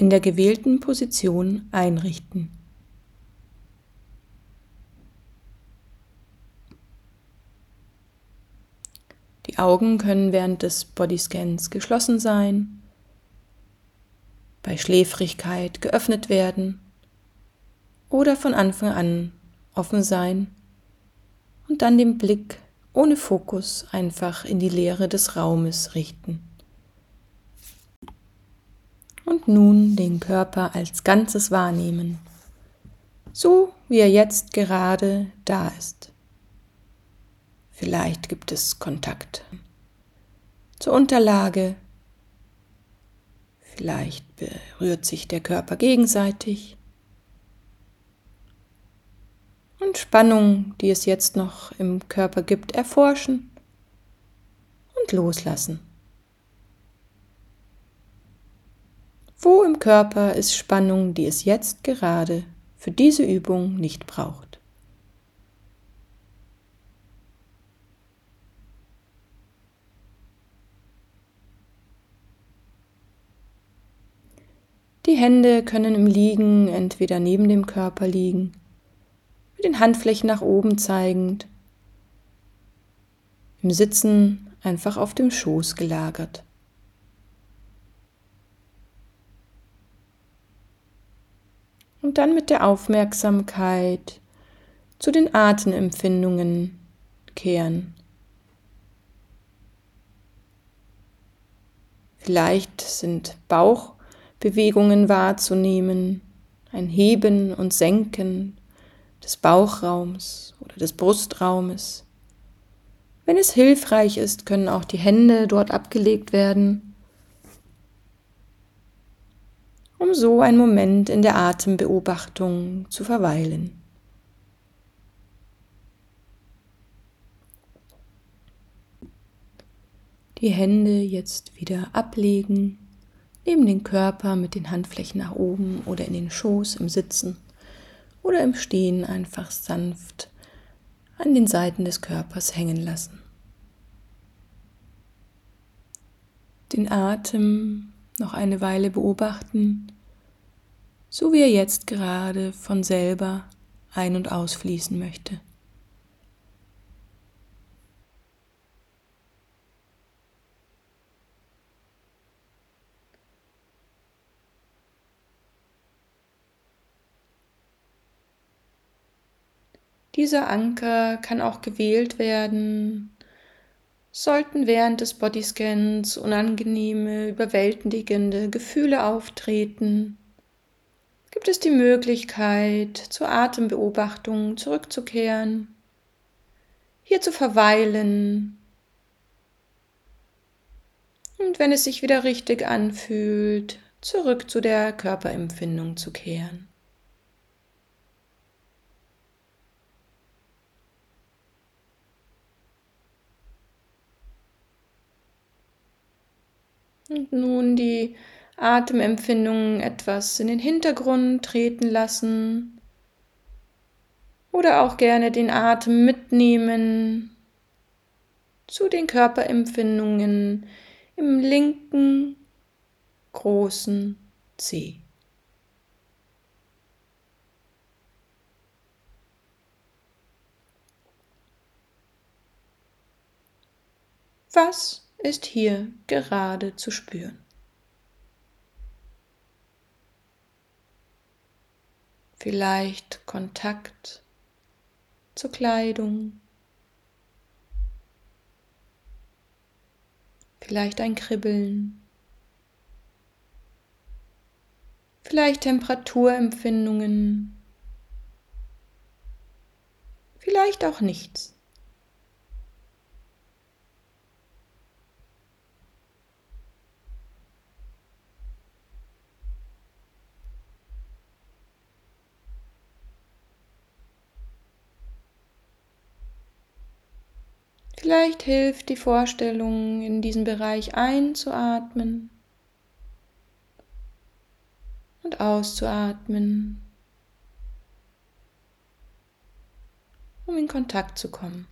in der gewählten Position einrichten. Die Augen können während des Bodyscans geschlossen sein, bei Schläfrigkeit geöffnet werden oder von Anfang an offen sein und dann den Blick ohne Fokus einfach in die Leere des Raumes richten. Und nun den Körper als Ganzes wahrnehmen, so wie er jetzt gerade da ist. Vielleicht gibt es Kontakt zur Unterlage, vielleicht berührt sich der Körper gegenseitig und Spannung, die es jetzt noch im Körper gibt, erforschen und loslassen. Wo im Körper ist Spannung, die es jetzt gerade für diese Übung nicht braucht? Die Hände können im Liegen entweder neben dem Körper liegen, mit den Handflächen nach oben zeigend, im Sitzen einfach auf dem Schoß gelagert. Und dann mit der Aufmerksamkeit zu den Atemempfindungen kehren. Vielleicht sind Bauchbewegungen wahrzunehmen, ein Heben und Senken des Bauchraums oder des Brustraumes. Wenn es hilfreich ist, können auch die Hände dort abgelegt werden, um so einen Moment in der Atembeobachtung zu verweilen. Die Hände jetzt wieder ablegen, neben den Körper mit den Handflächen nach oben oder in den Schoß im Sitzen oder im Stehen einfach sanft an den Seiten des Körpers hängen lassen. Den Atem noch eine Weile beobachten, so wie er jetzt gerade von selber ein- und ausfließen möchte. Dieser Anker kann auch gewählt werden, sollten während des Bodyscans unangenehme, überwältigende Gefühle auftreten, gibt es die Möglichkeit, zur Atembeobachtung zurückzukehren, hier zu verweilen und wenn es sich wieder richtig anfühlt, zurück zu der Körperempfindung zu kehren. Und nun die Atemempfindungen etwas in den Hintergrund treten lassen oder auch gerne den Atem mitnehmen zu den Körperempfindungen im linken großen Zeh. Was ist hier gerade zu spüren? Vielleicht Kontakt zur Kleidung, vielleicht ein Kribbeln, vielleicht Temperaturempfindungen, vielleicht auch nichts. Vielleicht hilft die Vorstellung, in diesen Bereich einzuatmen und auszuatmen, um in Kontakt zu kommen.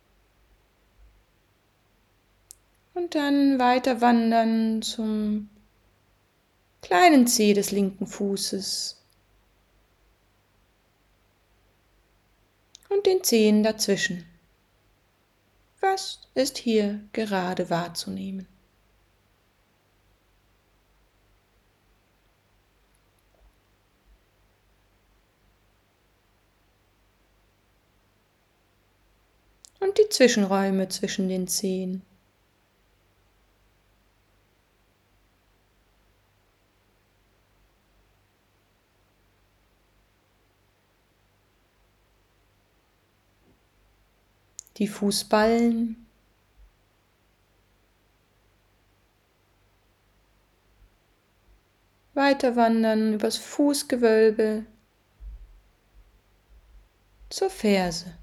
Und dann weiter wandern zum kleinen Zeh des linken Fußes und den Zehen dazwischen. Was ist hier gerade wahrzunehmen? Und die Zwischenräume zwischen den Zehen. Die Fußballen. Weiter wandern übers Fußgewölbe zur Ferse.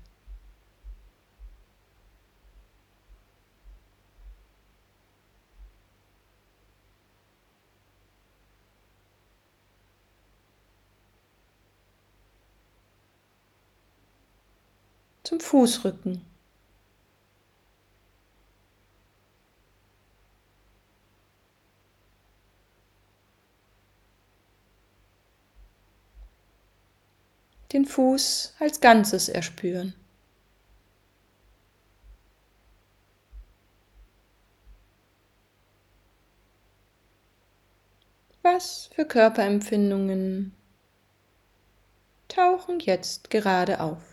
Zum Fußrücken. Den Fuß als Ganzes erspüren. Was für Körperempfindungen tauchen jetzt gerade auf?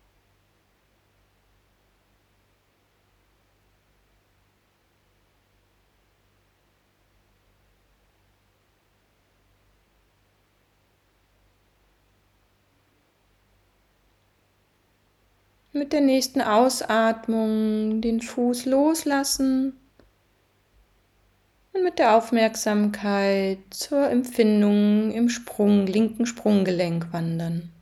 Mit der nächsten Ausatmung den Fuß loslassen und mit der Aufmerksamkeit zur Empfindung im linken Sprunggelenk wandern.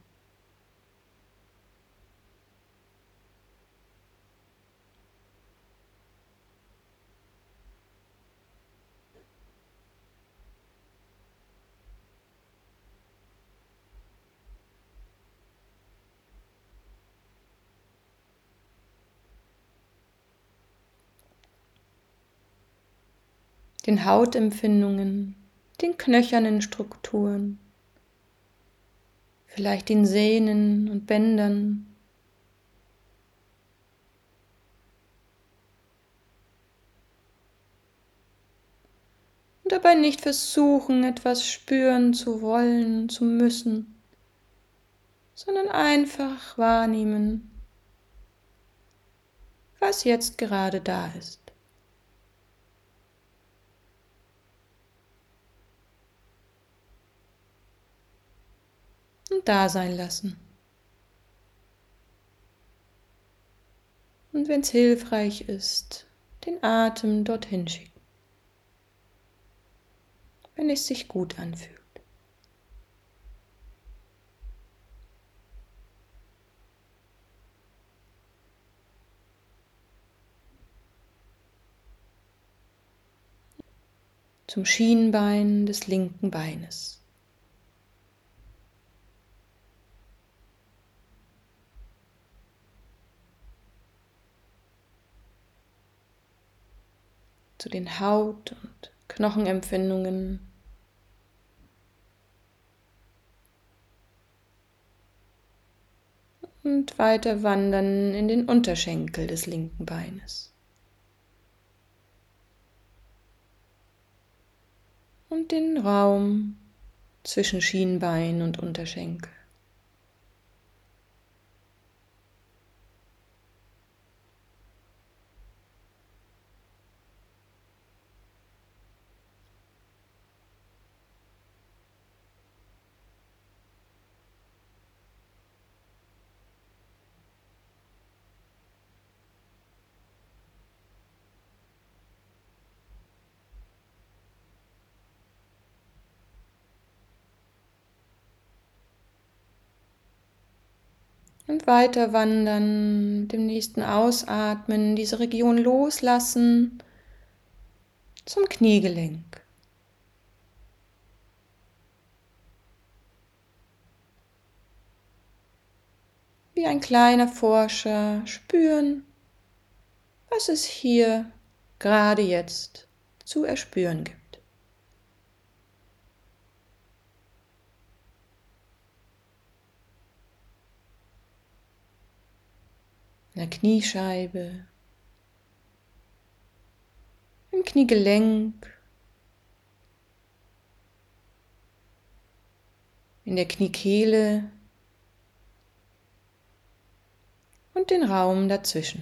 Den Hautempfindungen, den knöchernen Strukturen, vielleicht den Sehnen und Bändern. Und dabei nicht versuchen, etwas spüren zu wollen, zu müssen, sondern einfach wahrnehmen, was jetzt gerade da ist. Und da sein lassen. Und wenn es hilfreich ist, den Atem dorthin schicken, wenn es sich gut anfühlt. Zum Schienbein des linken Beines. Zu den Haut- und Knochenempfindungen. Und weiter wandern in den Unterschenkel des linken Beines. Und den Raum zwischen Schienbein und Unterschenkel. Und weiter wandern, dem nächsten Ausatmen, diese Region loslassen zum Kniegelenk. Wie ein kleiner Forscher spüren, was es hier gerade jetzt zu erspüren gibt. der Kniescheibe, im Kniegelenk, in der Kniekehle und den Raum dazwischen.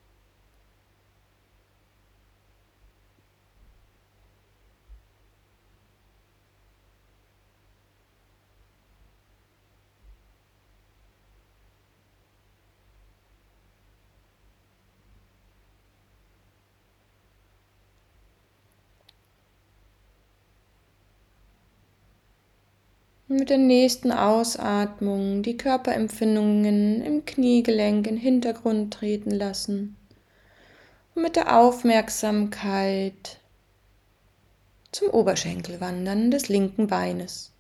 Und mit der nächsten Ausatmung die Körperempfindungen im Kniegelenk in den Hintergrund treten lassen und mit der Aufmerksamkeit zum Oberschenkel wandern des linken Beines.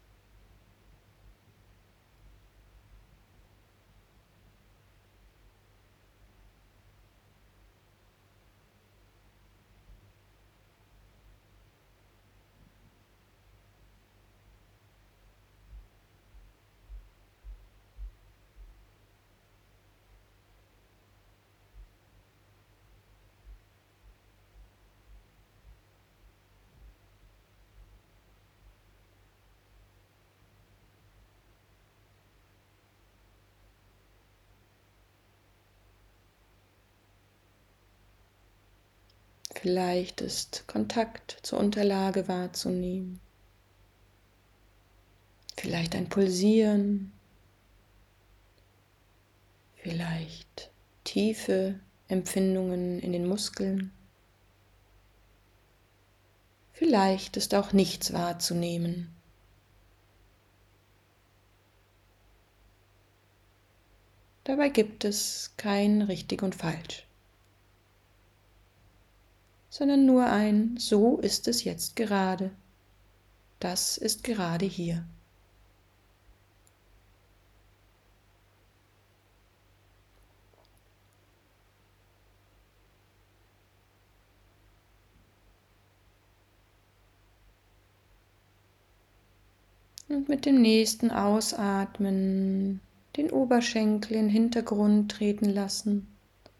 Vielleicht ist Kontakt zur Unterlage wahrzunehmen. Vielleicht ein Pulsieren. Vielleicht tiefe Empfindungen in den Muskeln. Vielleicht ist auch nichts wahrzunehmen. Dabei gibt es kein richtig und falsch, sondern nur ein so ist es jetzt gerade. Das ist gerade hier. Und mit dem nächsten Ausatmen den Oberschenkel in den Hintergrund treten lassen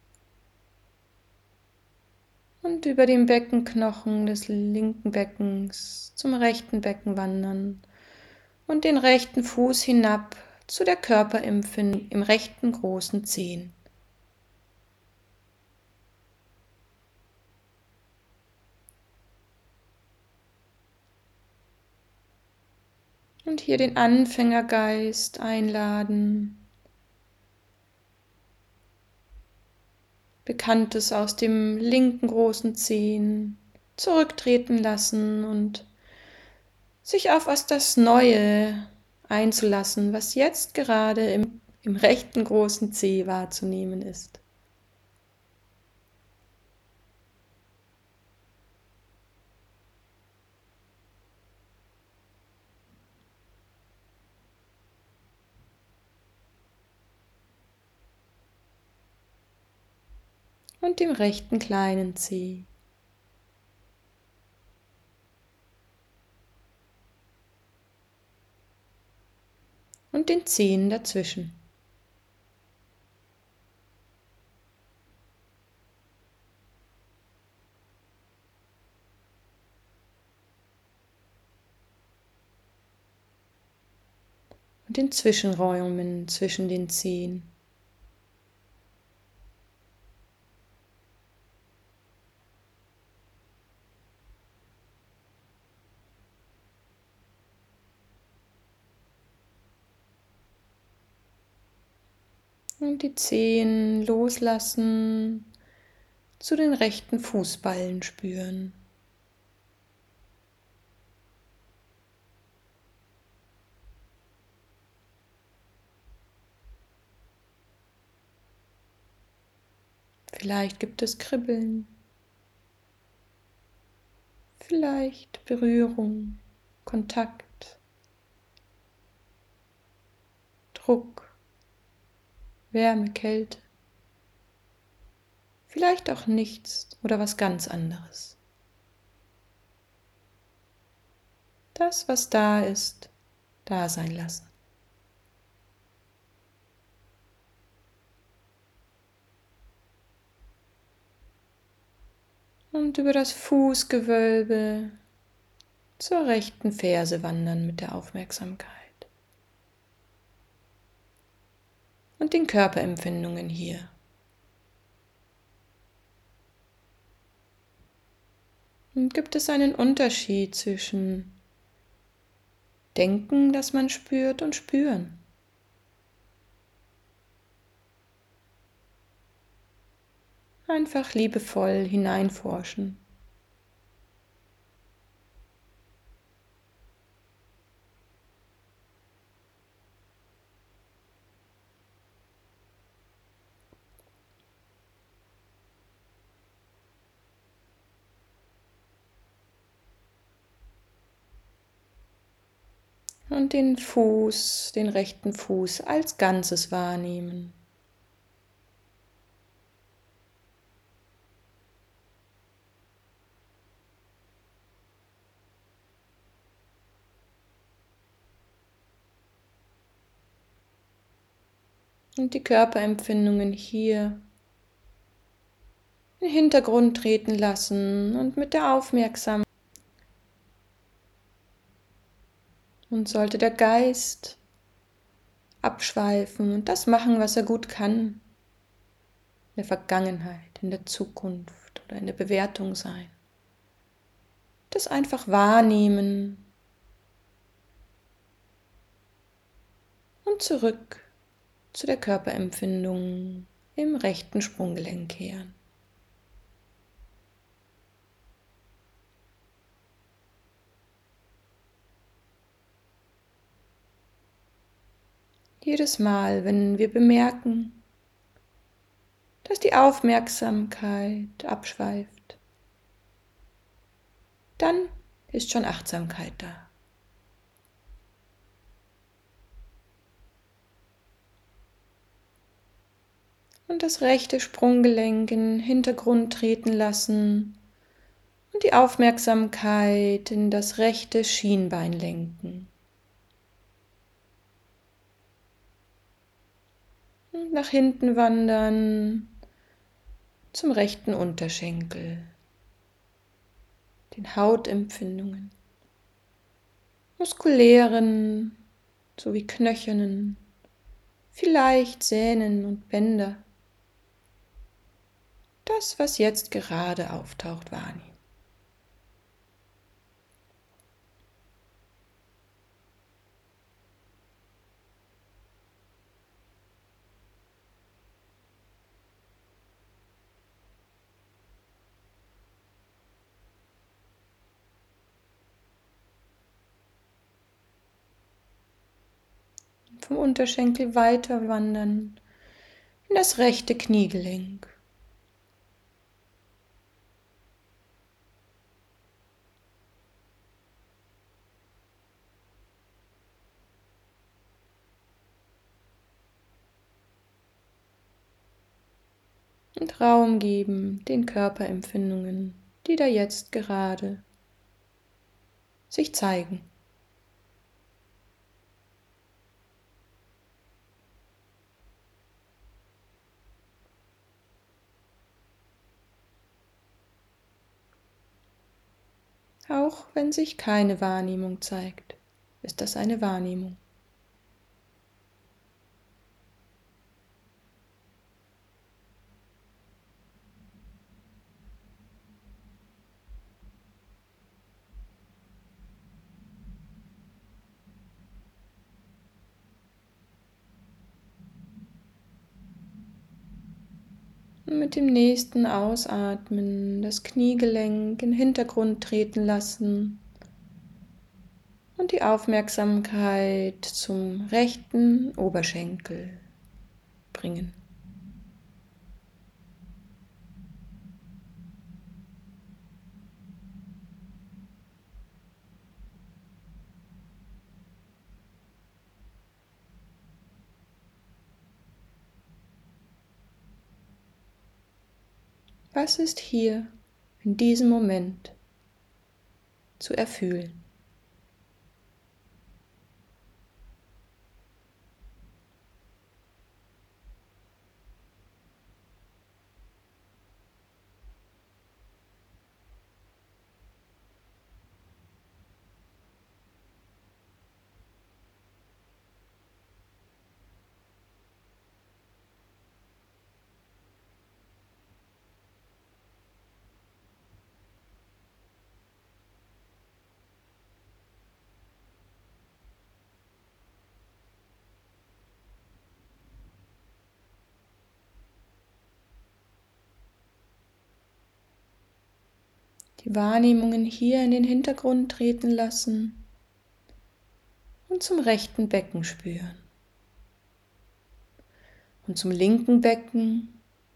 und über den Beckenknochen des linken Beckens zum rechten Becken wandern und den rechten Fuß hinab zu der Körperempfindung im rechten großen Zehen. Und hier den Anfängergeist einladen, Bekanntes aus dem linken großen Zehen zurücktreten lassen und sich auf das Neue einzulassen, was jetzt gerade im rechten großen Zeh wahrzunehmen ist. Und dem rechten kleinen Zeh. Und den Zehen dazwischen. Und den Zwischenräumen zwischen den Zehen. Und die Zehen loslassen, zu den rechten Fußballen spüren. Vielleicht gibt es Kribbeln, vielleicht Berührung, Kontakt, Druck, Wärme, Kälte, vielleicht auch nichts oder was ganz anderes. Das, was da ist, da sein lassen. Und über das Fußgewölbe zur rechten Ferse wandern mit der Aufmerksamkeit. Und den Körperempfindungen hier. Und gibt es einen Unterschied zwischen Denken, das man spürt, und Spüren? Einfach liebevoll hineinforschen. Und den Fuß, den rechten Fuß als Ganzes wahrnehmen. Und die Körperempfindungen hier in den Hintergrund treten lassen und mit der Aufmerksamkeit. Und sollte der Geist abschweifen und das machen, was er gut kann, in der Vergangenheit, in der Zukunft oder in der Bewertung sein, das einfach wahrnehmen und zurück zu der Körperempfindung im rechten Sprunggelenk kehren. Jedes Mal, wenn wir bemerken, dass die Aufmerksamkeit abschweift, dann ist schon Achtsamkeit da. Und das rechte Sprunggelenk in den Hintergrund treten lassen und die Aufmerksamkeit in das rechte Schienbein lenken. Und nach hinten wandern zum rechten Unterschenkel, den Hautempfindungen, muskulären sowie knöchernen, vielleicht Sehnen und Bänder. Das, was jetzt gerade auftaucht, wahrnehmen. Vom Unterschenkel weiter wandern in das rechte Kniegelenk. Und Raum geben den Körperempfindungen, die da jetzt gerade sich zeigen. Auch wenn sich keine Wahrnehmung zeigt, ist das eine Wahrnehmung. Und mit dem nächsten Ausatmen das Kniegelenk in den Hintergrund treten lassen und die Aufmerksamkeit zum rechten Oberschenkel bringen. Was ist hier in diesem Moment zu erfühlen? Die Wahrnehmungen hier in den Hintergrund treten lassen und zum rechten Becken spüren und zum linken Becken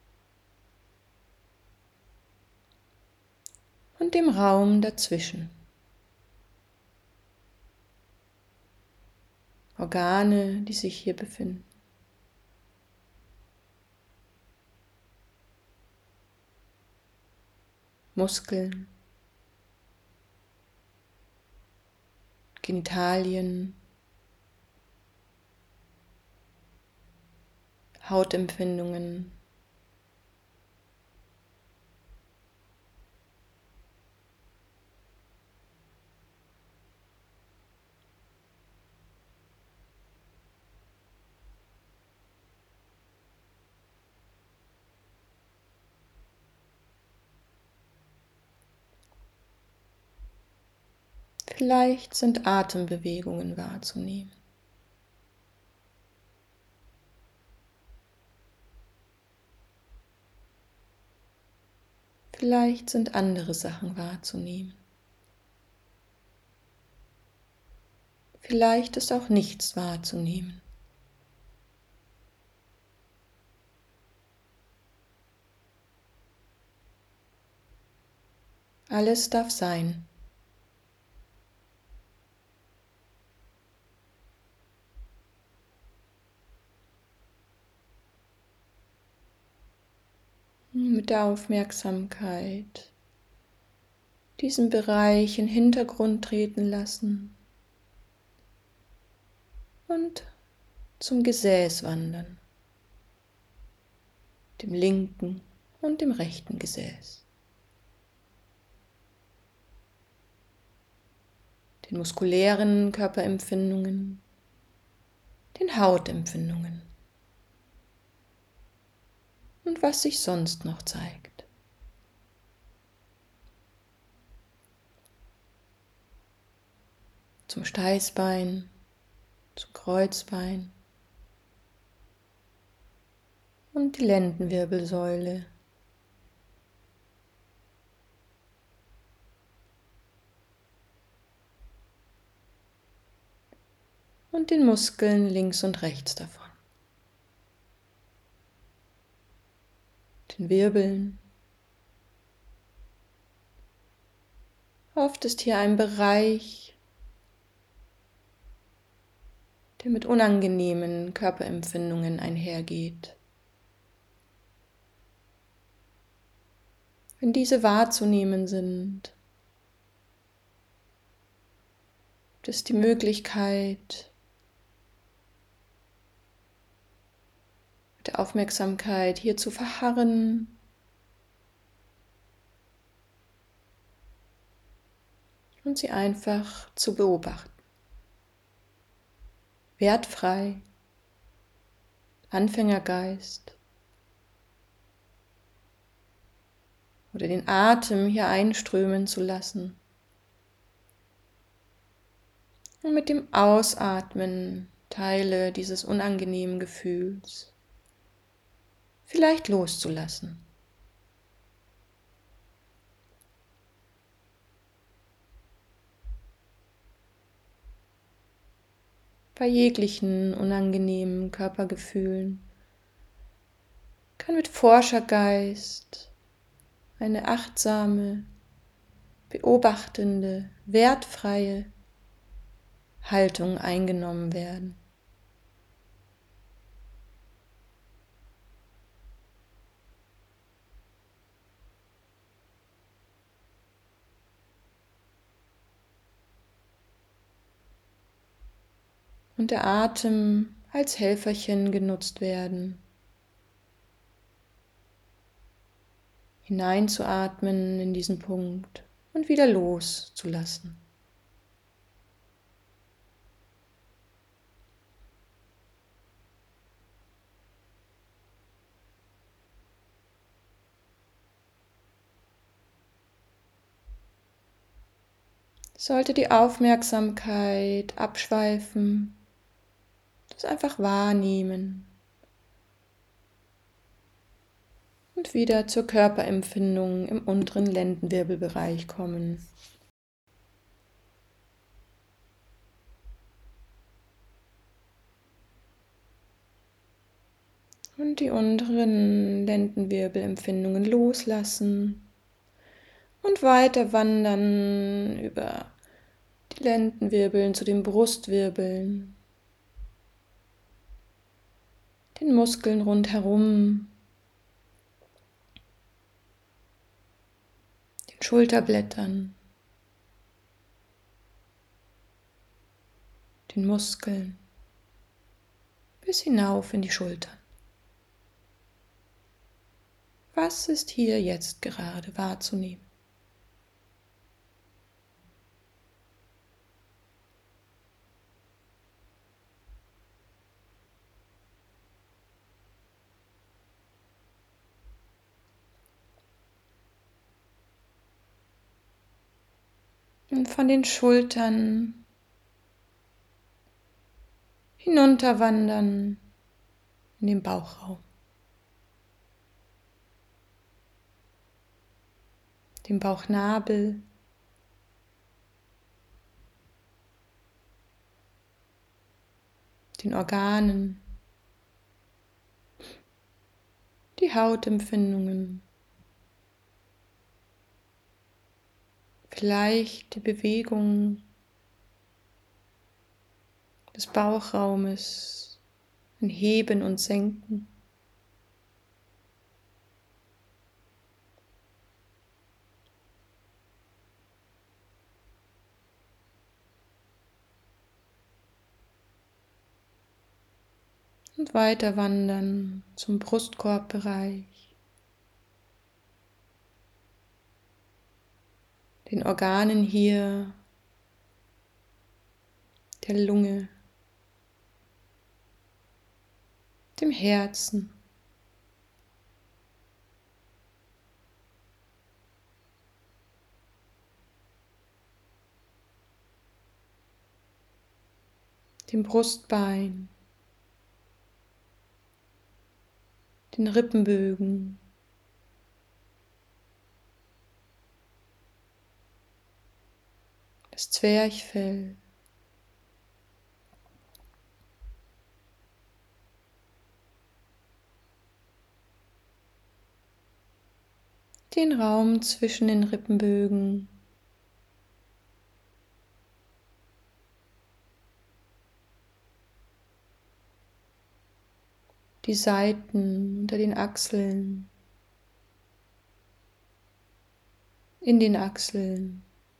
und dem Raum dazwischen. Organe, die sich hier befinden. Muskeln, Genitalien, Hautempfindungen, vielleicht sind Atembewegungen wahrzunehmen. Vielleicht sind andere Sachen wahrzunehmen. Vielleicht ist auch nichts wahrzunehmen. Alles darf sein. Mit der Aufmerksamkeit diesen Bereich in den Hintergrund treten lassen und zum Gesäß wandern, dem linken und dem rechten Gesäß, den muskulären Körperempfindungen, den Hautempfindungen und was sich sonst noch zeigt. Zum Steißbein, zum Kreuzbein und die Lendenwirbelsäule. Und den Muskeln links und rechts davon. Den Wirbeln. Oft ist hier ein Bereich, der mit unangenehmen Körperempfindungen einhergeht. Wenn diese wahrzunehmen sind, gibt es die Möglichkeit, mit der Aufmerksamkeit hier zu verharren und sie einfach zu beobachten. Wertfrei, Anfängergeist oder den Atem hier einströmen zu lassen und mit dem Ausatmen Teile dieses unangenehmen Gefühls vielleicht loszulassen. Bei jeglichen unangenehmen Körpergefühlen kann mit Forschergeist eine achtsame, beobachtende, wertfreie Haltung eingenommen werden. Und der Atem als Helferchen genutzt werden. Hineinzuatmen in diesen Punkt und wieder loszulassen. Sollte die Aufmerksamkeit abschweifen, das einfach wahrnehmen. Und wieder zur Körperempfindung im unteren Lendenwirbelbereich kommen. Und die unteren Lendenwirbelempfindungen loslassen und weiter wandern über die Lendenwirbeln zu den Brustwirbeln, den Muskeln rundherum, den Schulterblättern, den Muskeln, bis hinauf in die Schultern. Was ist hier jetzt gerade wahrzunehmen? Und von den Schultern hinunterwandern in den Bauchraum, den Bauchnabel, den Organen, die Hautempfindungen, vielleicht die Bewegung des Bauchraumes, ein Heben und Senken. Und weiter wandern zum Brustkorbbereich, den Organen hier, der Lunge, dem Herzen, dem Brustbein, den Rippenbögen, das Zwerchfell, den Raum zwischen den Rippenbögen, die Seiten unter den Achseln, in den Achseln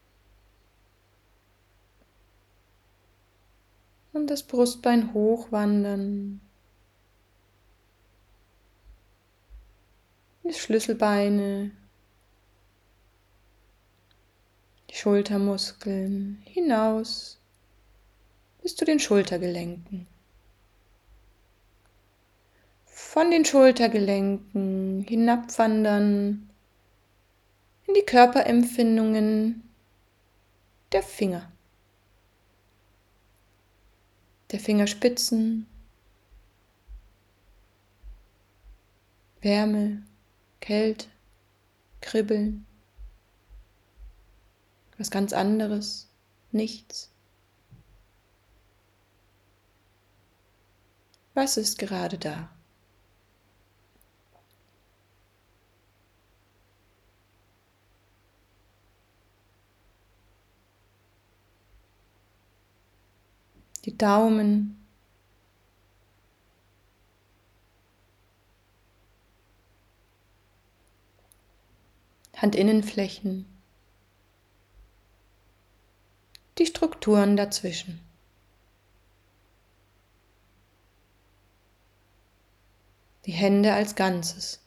und das Brustbein hochwandern, die Schlüsselbeine, die Schultermuskeln hinaus bis zu den Schultergelenken. Von den Schultergelenken hinabwandern in die Körperempfindungen der Finger, der Fingerspitzen, Wärme, Kälte, Kribbeln, was ganz anderes, nichts. Was ist gerade da? Die Daumen, Handinnenflächen, die Strukturen dazwischen. Die Hände als Ganzes.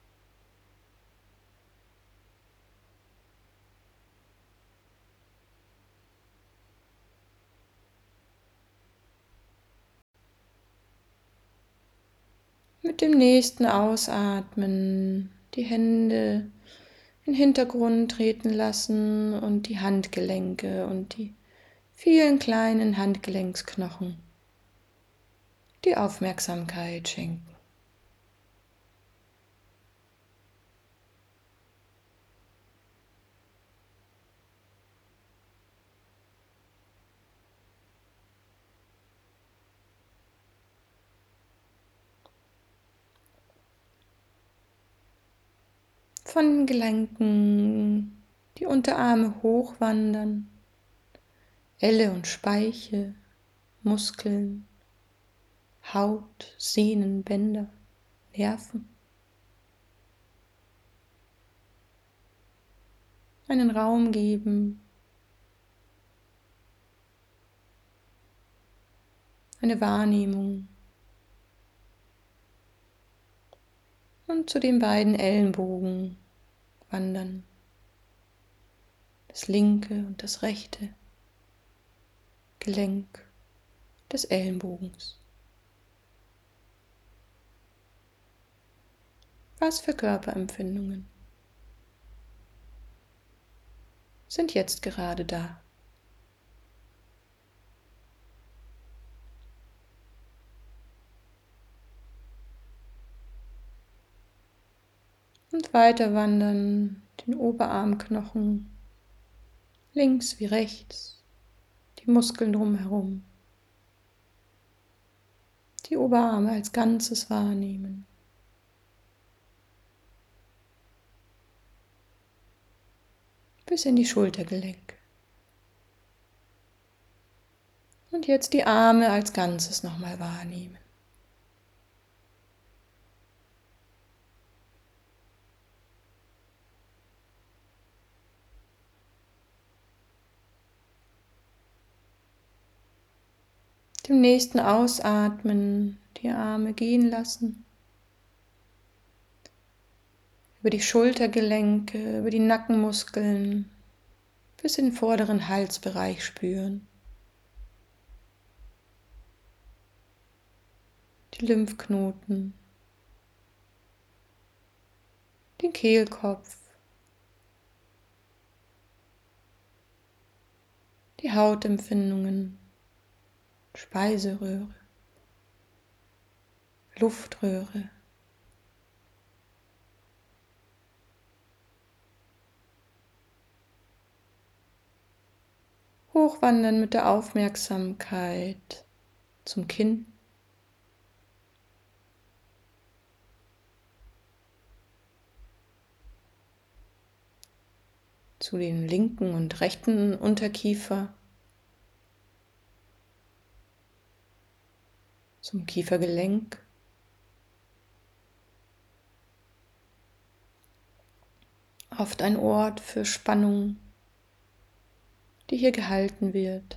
Mit dem nächsten Ausatmen die Hände in den Hintergrund treten lassen und die Handgelenke und die vielen kleinen Handgelenksknochen die Aufmerksamkeit schenken. Von den Gelenken die Unterarme hochwandern, Elle und Speiche, Muskeln, Haut, Sehnen, Bänder, Nerven. Einen Raum geben, eine Wahrnehmung. Und zu den beiden Ellenbogen wandern, das linke und das rechte Gelenk des Ellenbogens. Was für Körperempfindungen sind jetzt gerade da? Und weiter wandern den Oberarmknochen links wie rechts, die Muskeln drumherum, die Oberarme als Ganzes wahrnehmen. Bis in die Schultergelenke. Und jetzt die Arme als Ganzes nochmal wahrnehmen. Dem nächsten Ausatmen die Arme gehen lassen. Über die Schultergelenke, über die Nackenmuskeln bis in den vorderen Halsbereich spüren. Die Lymphknoten, den Kehlkopf, die Hautempfindungen, Speiseröhre, Luftröhre. Hochwandern mit der Aufmerksamkeit zum Kinn. Zu den linken und rechten Unterkiefer. Zum Kiefergelenk. Oft ein Ort für Spannung, die hier gehalten wird.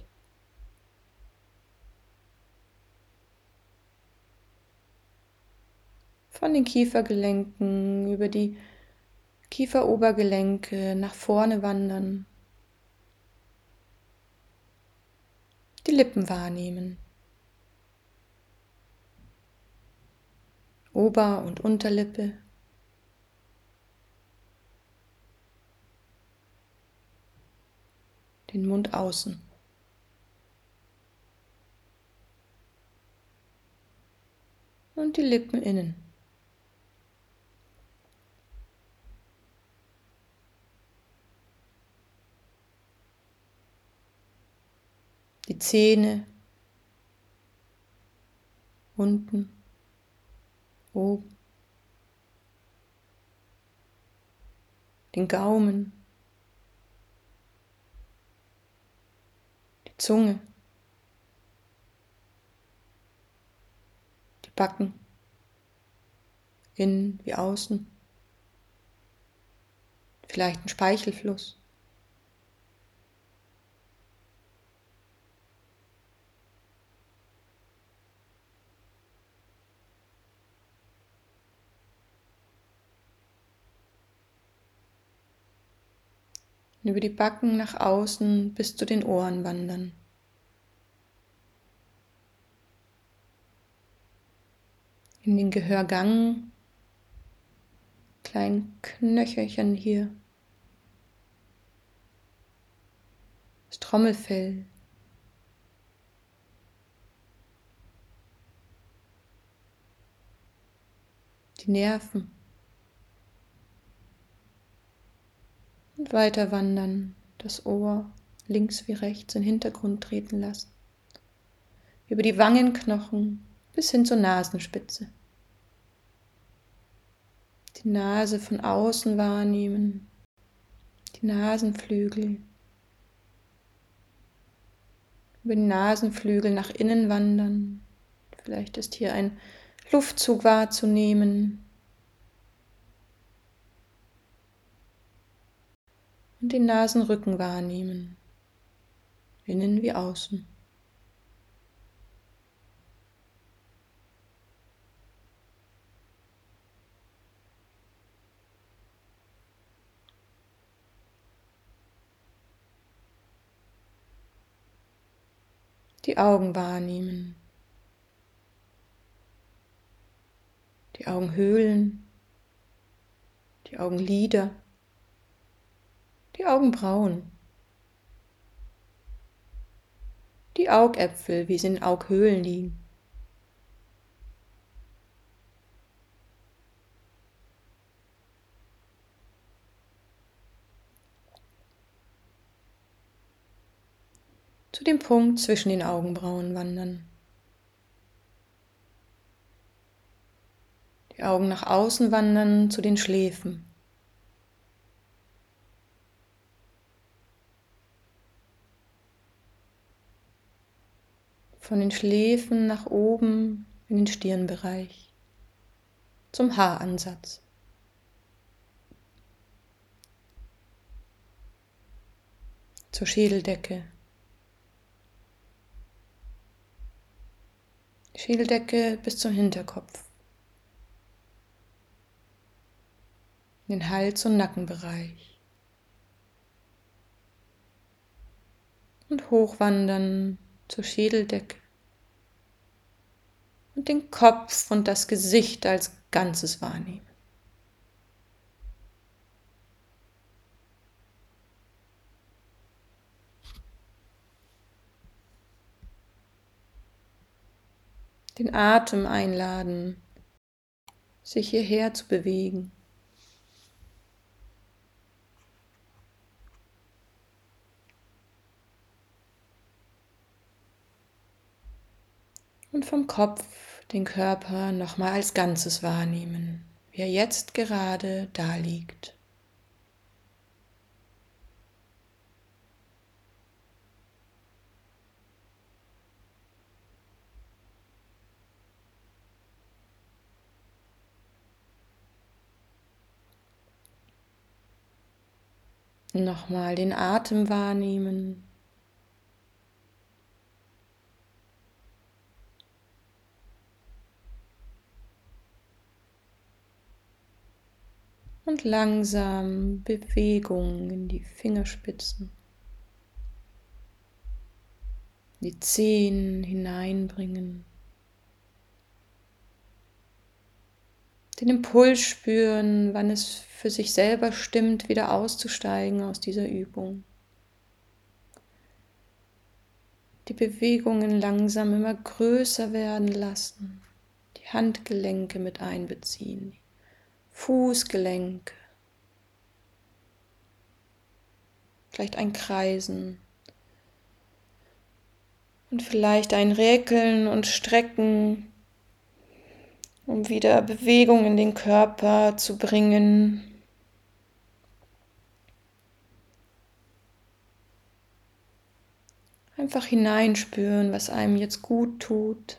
Von den Kiefergelenken über die Kieferobergelenke nach vorne wandern. Die Lippen wahrnehmen. Ober- und Unterlippe. Den Mund außen. Und die Lippen innen. Die Zähne unten, oben, den Gaumen, die Zunge, die Backen, innen wie außen, vielleicht ein Speichelfluss. Und über die Backen nach außen bis zu den Ohren wandern. In den Gehörgang, kleinen Knöchelchen hier, das Trommelfell, die Nerven. Und weiter wandern, das Ohr links wie rechts in den Hintergrund treten lassen. Über die Wangenknochen bis hin zur Nasenspitze. Die Nase von außen wahrnehmen, die Nasenflügel. Über die Nasenflügel nach innen wandern. Vielleicht ist hier ein Luftzug wahrzunehmen. Und den Nasenrücken wahrnehmen, innen wie außen. Die Augen wahrnehmen, die Augenhöhlen, die Augenlider, die Augenbrauen, die Augäpfel, wie sie in den Aughöhlen liegen. Zu dem Punkt zwischen den Augenbrauen wandern. Die Augen nach außen wandern zu den Schläfen. Von den Schläfen nach oben in den Stirnbereich, zum Haaransatz. Zur Schädeldecke. Die Schädeldecke bis zum Hinterkopf. In den Hals- und Nackenbereich. Und hochwandern zur Schädeldecke. Und den Kopf und das Gesicht als Ganzes wahrnehmen. Den Atem einladen, sich hierher zu bewegen. Und vom Kopf den Körper nochmal als Ganzes wahrnehmen, wie er jetzt gerade da liegt. Nochmal den Atem wahrnehmen. Und langsam Bewegung in die Fingerspitzen, die Zehen hineinbringen. Den Impuls spüren, wann es für sich selber stimmt, wieder auszusteigen aus dieser Übung. Die Bewegungen langsam immer größer werden lassen, die Handgelenke mit einbeziehen, die Fußgelenke, vielleicht ein Kreisen und vielleicht ein Räkeln und Strecken, um wieder Bewegung in den Körper zu bringen. Einfach hineinspüren, was einem jetzt gut tut.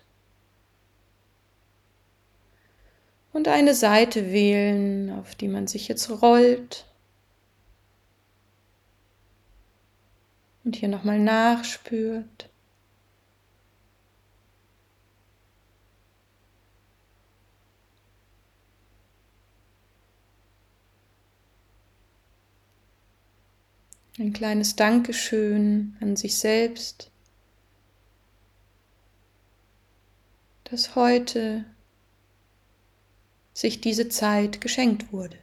Und eine Seite wählen, auf die man sich jetzt rollt. Und hier nochmal nachspürt. Ein kleines Dankeschön an sich selbst, dass heute sich diese Zeit geschenkt wurde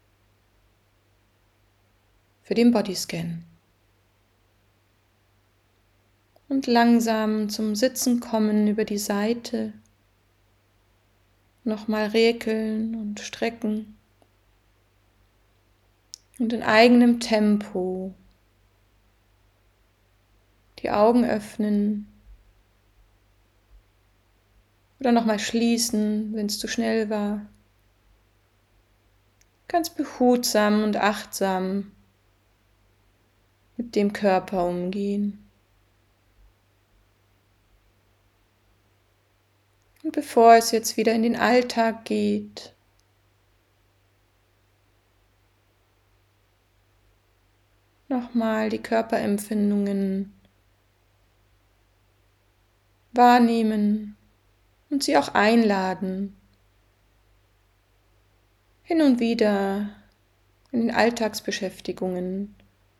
für den Bodyscan. Und langsam zum Sitzen kommen über die Seite, nochmal räkeln und strecken und in eigenem Tempo die Augen öffnen oder nochmal schließen, wenn es zu schnell war. ganz behutsam und achtsam mit dem Körper umgehen. Und bevor es jetzt wieder in den Alltag geht, nochmal die Körperempfindungen wahrnehmen und sie auch einladen, hin und wieder in den Alltagsbeschäftigungen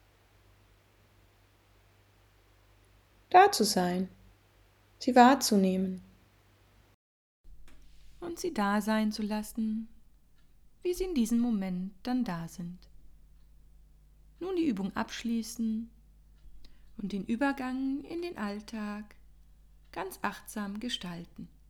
da zu sein, sie wahrzunehmen und sie da sein zu lassen, wie sie in diesem Moment dann da sind. Nun die Übung abschließen und den Übergang in den Alltag ganz achtsam gestalten.